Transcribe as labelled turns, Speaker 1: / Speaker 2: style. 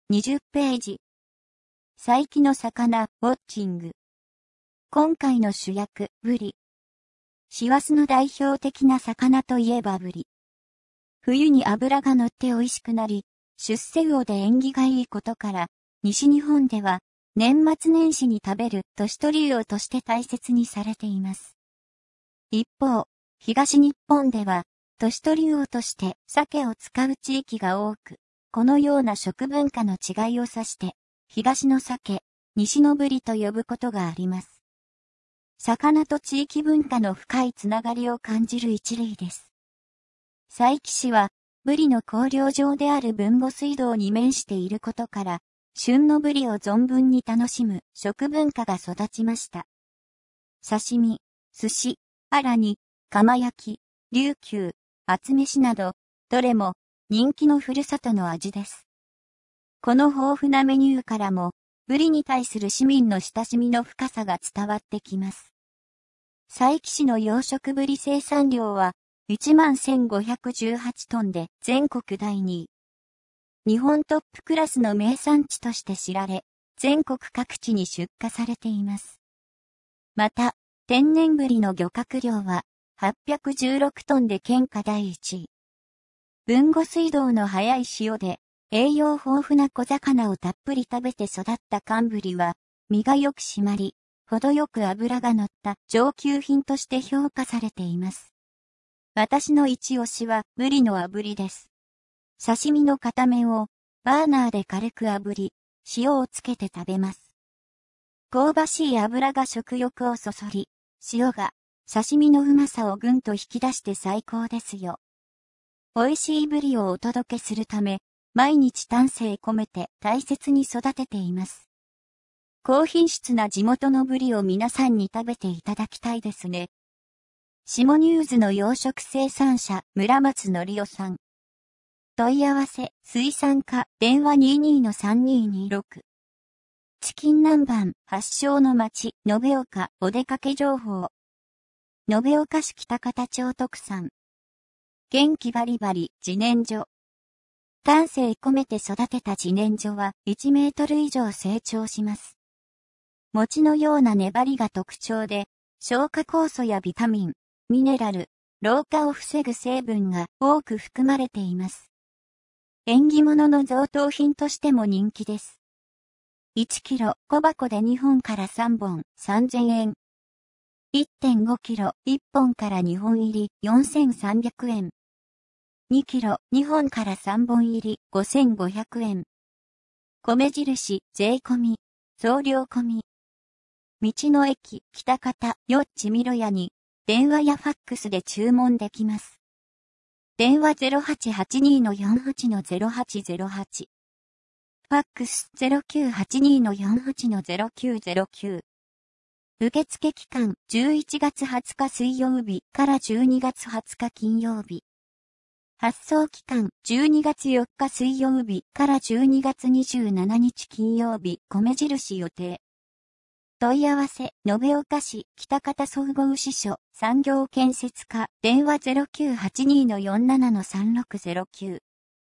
Speaker 1: 20ページ。佐伯の魚、ウォッチング。今回の主役、ブリ。師走の代表的な魚といえばブリ。冬に脂が乗って美味しくなり、出世魚で縁起がいいことから、西日本では年末年始に食べる年取り魚として大切にされています。一方、東日本では、年取り魚として鮭を使う地域が多く、このような食文化の違いを指して、東の鮭、西のブリと呼ぶことがあります。魚と地域文化の深いつながりを感じる一例です。佐伯市は、ブリの香料場である豊後水道に面していることから、旬のブリを存分に楽しむ食文化が育ちました。刺身、寿司、あら煮、釜焼き、琉球、厚飯など、どれも人気のふるさとの味です。この豊富なメニューからも、ブリに対する市民の親しみの深さが伝わってきます。佐伯市の養殖ブリ生産量は、11,518 トンで全国第2位。日本トップクラスの名産地として知られ、全国各地に出荷されています。また、天然ブリの漁獲量は、816トンで県下第1位。豊後水道の早い潮で、栄養豊富な小魚をたっぷり食べて育った寒ブリは、身がよく締まり、程よく脂が乗った上級品として評価されています。私の一押しはブリの炙りです。刺身の片面をバーナーで軽く炙り、塩をつけて食べます。香ばしい油が食欲をそそり、塩が刺身のうまさをぐんと引き出して最高ですよ。美味しいブリをお届けするため、毎日丹精込めて大切に育てています。高品質な地元のブリを皆さんに食べていただきたいですね。下丹生の養殖生産者村松則夫さん。問い合わせ水産課電話 22-3226。チキン南蛮発祥の町延岡お出かけ情報。延岡市北方町特産。元気バリバリ自然薯。丹精込めて育てた自然薯は1メートル以上成長します。餅のような粘りが特徴で、消化酵素やビタミン、ミネラル、老化を防ぐ成分が多く含まれています。縁起物の贈答品としても人気です。1キロ小箱で2本から3本3000円。1.5 キロ1本から2本入り4300円。2キロ2本から3本入り5500円。米印税込み、送料込み。道の駅北方よっちみろ屋に電話やファックスで注文できます。電話 0882-48-0808。ファックス 0982-48-0909。受付期間11月20日水曜日から12月20日金曜日。発送期間12月4日水曜日から12月27日金曜日米印予定。問い合わせ延岡市北方総合支所産業建設課電話 0982-47-3609。